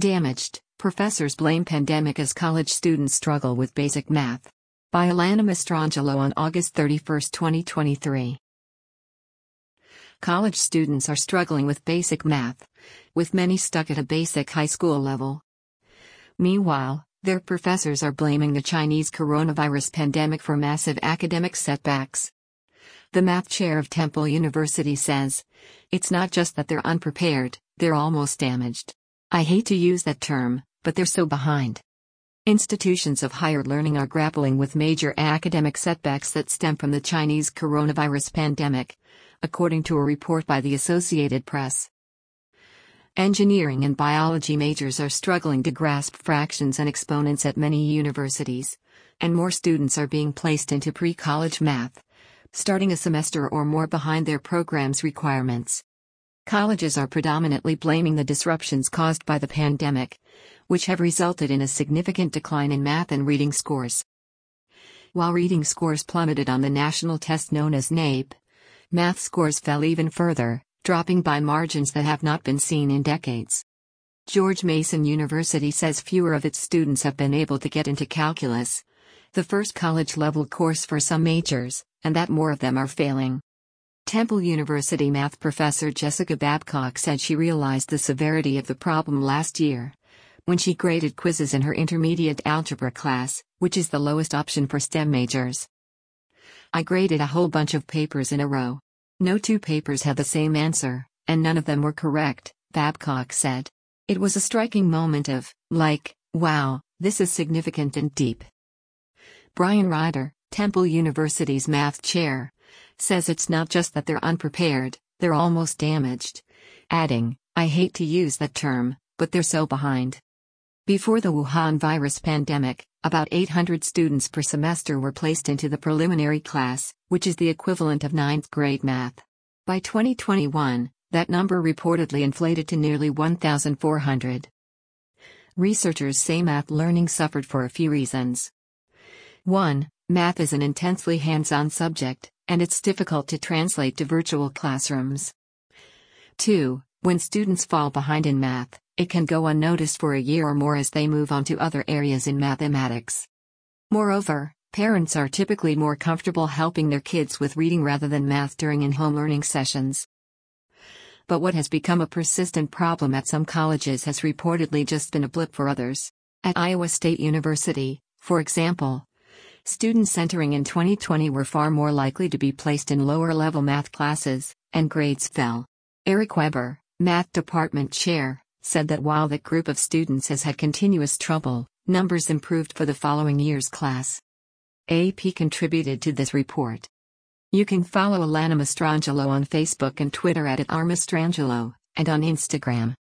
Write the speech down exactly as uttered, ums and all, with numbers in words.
Damaged, professors blame pandemic as college students struggle with basic math. By Alana Mastrangelo on August thirty-first, twenty twenty-three. College students are struggling with basic math, with many stuck at a basic high school level. Meanwhile, their professors are blaming the Chinese coronavirus pandemic for massive academic setbacks. The math chair of Temple University says, "It's not just that they're unprepared, they're almost damaged. I hate to use that term, but they're so behind." Institutions of higher learning are grappling with major academic setbacks that stem from the Chinese coronavirus pandemic, according to a report by the Associated Press. Engineering and biology majors are struggling to grasp fractions and exponents at many universities, and more students are being placed into pre-college math, starting a semester or more behind their program's requirements. Colleges are predominantly blaming the disruptions caused by the pandemic, which have resulted in a significant decline in math and reading scores. While reading scores plummeted on the national test known as N A P, math scores fell even further, dropping by margins that have not been seen in decades. George Mason University says fewer of its students have been able to get into calculus, the first college-level course for some majors, and that more of them are failing. Temple University math professor Jessica Babcock said she realized the severity of the problem last year, when she graded quizzes in her intermediate algebra class, which is the lowest option for STEM majors. "I graded a whole bunch of papers in a row. No two papers had the same answer, and none of them were correct," Babcock said. "It was a striking moment of, like, wow, this is significant and deep." Brian Ryder, Temple University's math chair, says it's not just that they're unprepared, they're almost damaged, adding, "I hate to use that term, but they're so behind." Before the Wuhan virus pandemic, about eight hundred students per semester were placed into the preliminary class, which is the equivalent of ninth grade math. By twenty twenty-one, that number reportedly inflated to nearly one thousand four hundred. Researchers say math learning suffered for a few reasons. one. Math is an intensely hands-on subject, and it's difficult to translate to virtual classrooms. two. When students fall behind in math, it can go unnoticed for a year or more as they move on to other areas in mathematics. Moreover, parents are typically more comfortable helping their kids with reading rather than math during in-home learning sessions. But what has become a persistent problem at some colleges has reportedly just been a blip for others. At Iowa State University, for example, students entering in twenty twenty were far more likely to be placed in lower-level math classes, and grades fell. Eric Weber, math department chair, said that while that group of students has had continuous trouble, numbers improved for the following year's class. A P contributed to this report. You can follow Alana Mastrangelo on Facebook and Twitter at, at r mastrangelo, and on Instagram.